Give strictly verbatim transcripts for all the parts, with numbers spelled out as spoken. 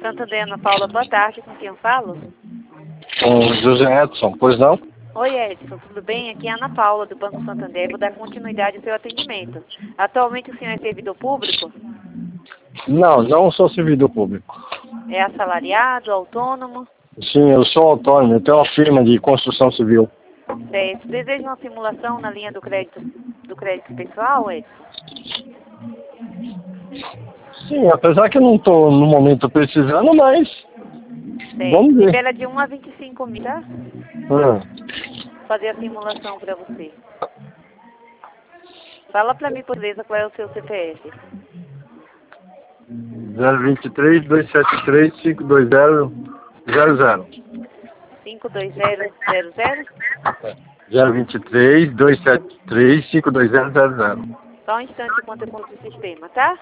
Santander, Ana Paula, boa tarde, com quem eu falo? Com José Edson, pois não? Oi Edson, tudo bem? Aqui é a Ana Paula, do Banco Santander, vou dar continuidade ao seu atendimento. Atualmente o senhor é servidor público? Não, não sou servidor público. É assalariado, autônomo? Sim, eu sou autônomo, eu tenho uma firma de construção civil. Certo. Deseja uma simulação na linha do crédito, do crédito pessoal, Edson? Sim, apesar que eu não estou no momento precisando, mas Certo. vamos ver. Libera de um a vinte e cinco mil, tá? Ah, Fazer a simulação para você. Fala para mim, por beleza, qual é o seu C P F? zero vinte e três, dois sete três, cinco dois zero, zero zero. cinco dois zero zero zero? zero vinte e três, dois sete três, cinco dois zero, zero zero. Só um instante enquanto eu conto o sistema, tá?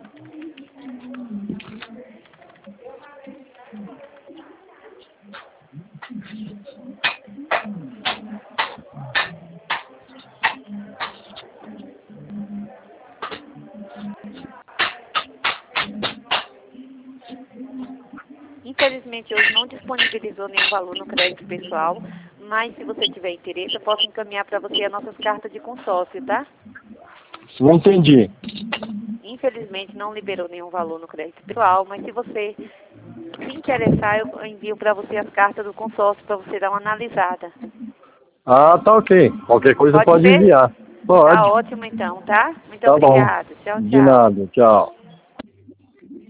Infelizmente, hoje não disponibilizou nenhum valor no crédito pessoal, mas se você tiver interesse, eu posso encaminhar para você as nossas cartas de consórcio, tá? Não entendi. Infelizmente, não liberou nenhum valor no crédito pessoal, mas se você se interessar, eu envio para você as cartas do consórcio para você dar uma analisada. Ah, tá ok. Qualquer coisa Pode pode ser? enviar. Pode. Tá ótimo então, tá? Muito Tá bom. obrigada. Tchau, De tchau. nada. Tchau.